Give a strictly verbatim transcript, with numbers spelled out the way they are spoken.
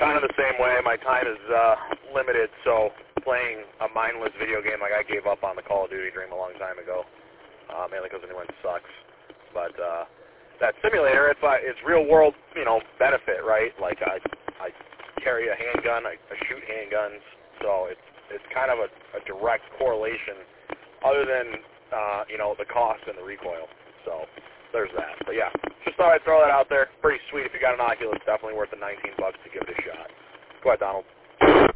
kind of the same way. My time is uh, limited, so playing a mindless video game like I gave up on the Call of Duty dream a long time ago, uh, mainly because the new one sucks. But uh, that simulator, it's uh, it's real world, you know, benefit, right? Like I I carry a handgun, I, I shoot handguns, so it's it's kind of a, a direct correlation, other than uh, you know, the cost and the recoil. So there's that. But yeah, just thought I'd throw that out there. Pretty sweet. If you got an Oculus, definitely worth the nineteen bucks to give it a shot. Go ahead, Donald.